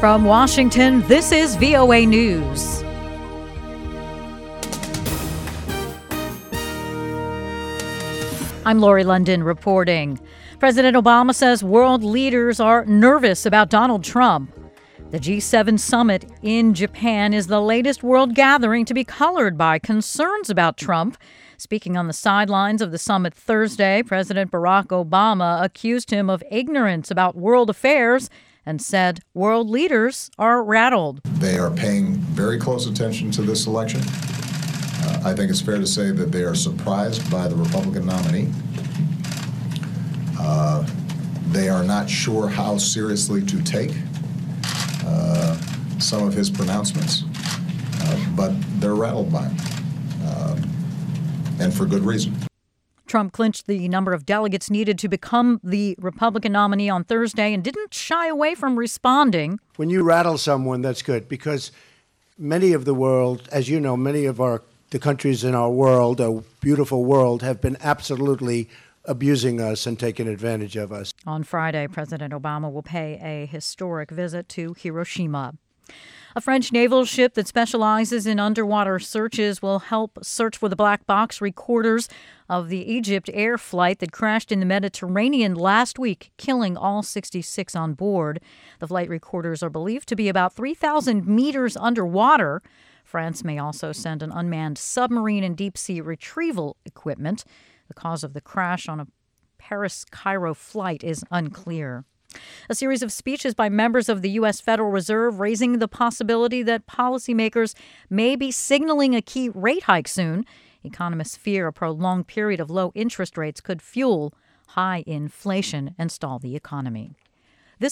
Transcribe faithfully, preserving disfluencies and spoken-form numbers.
From Washington, this is V O A News. I'm Lori London reporting. President Obama says world leaders are nervous about Donald Trump. The G seven summit in Japan is the latest world gathering to be colored by concerns about Trump. Speaking on the sidelines of the summit Thursday, President Barack Obama accused him of ignorance about world affairs and said world leaders are rattled. They are paying very close attention to this election. Uh, I think it's fair to say that they are surprised by the Republican nominee. Uh, they are not sure how seriously to take uh, some of his pronouncements, uh, but they're rattled by him, uh, and for good reason. Trump clinched the number of delegates needed to become the Republican nominee on Thursday and didn't shy away from responding. When you rattle someone, that's good, because many of the world, as you know, many of our the countries in our world, a beautiful world, have been absolutely abusing us and taking advantage of us. On Friday, President Obama will pay a historic visit to Hiroshima. A French naval ship that specializes in underwater searches will help search for the black box recorders of the Egypt Air flight that crashed in the Mediterranean last week, killing all sixty-six on board. The flight recorders are believed to be about three thousand meters underwater. France may also send an unmanned submarine and deep-sea retrieval equipment. The cause of the crash on a Paris-Cairo flight is unclear. A series of speeches by members of the U S Federal Reserve raising the possibility that policymakers may be signaling a key rate hike soon. Economists fear a prolonged period of low interest rates could fuel high inflation and stall the economy.